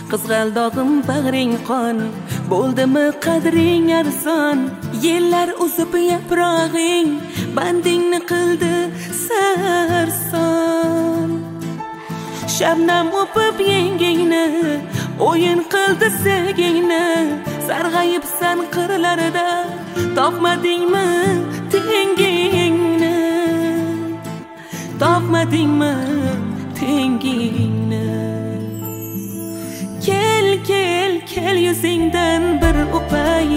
qizg'aldog'im bag'ring qon, bo'ldimi qadring arzon. Yillar o'sib yaprog'ing, bandingni qildi sarson. Shabnam o'pib yengingni, o'yin qildi sevgingni. Sarg'ayibsan qirlarida, topmadingmi tengingni? Topmadingmi tengingni? Kel, kel, kel yuzingdan bir o'pay.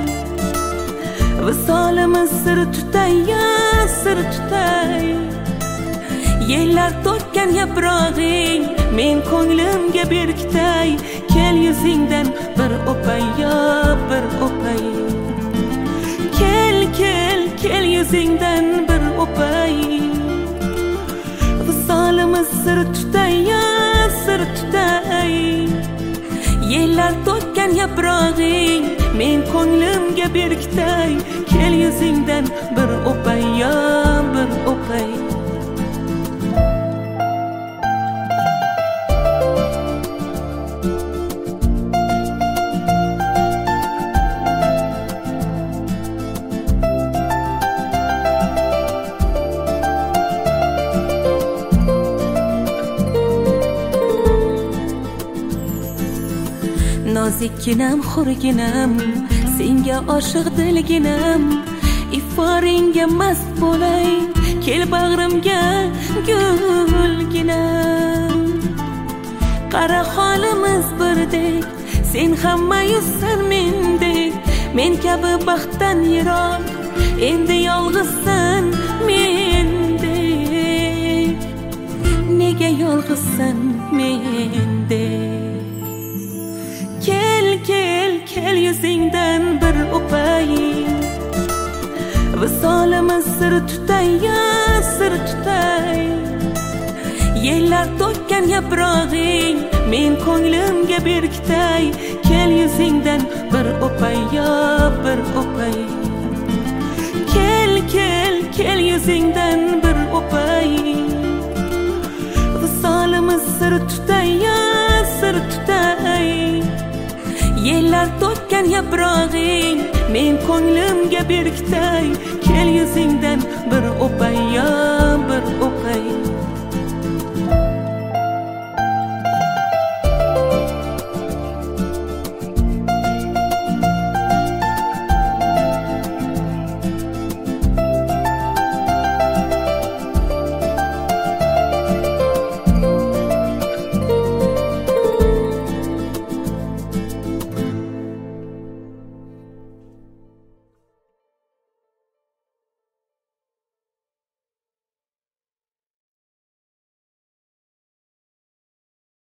Visolimiz sir tutay, ya sir tutay. Yillar to'kkan yaprog'ing, men ko'nglimga berkitay. Kel yuzingdan bir o'pay, ya bir o'pay. Kel, kel, kel yuzingdan bir o'pay. Visolimiz sir tutay, ya sir tutay. Yillar to'kkan yaprog'ing, men ko'nglimga berkitay. Kel yuzingdan bir o'pay, ya bir o'pay. Nozikginam, xurginam, senga oshiq dilginam. Iforingga mast bo'lay, kel bag'rimga gulginam. Qara holimiz birdek, sen ham mayussan mendek. Men kabi baxtdan yiroq, endi yolg'izsan mendek. Nega yolg'izsan mendek? Kel, kel, kel yuzingdan bir o'pay. Visolimiz sir tutay, ya sir tutay. Yillar to'kkan yaprog'ing, men ko'nglimga berkitay. Kel yuzingdan bir o'pay, ya bir o'pay. Kel, kel, kel yuzingdan bir o'pay. Visolimiz sir tutay, ya sir tutay. Yillar to'kkan yaprog'ing, men ko'nglimga berkitay. Kel yuzingdan bir o'pay, ya bir o'pay.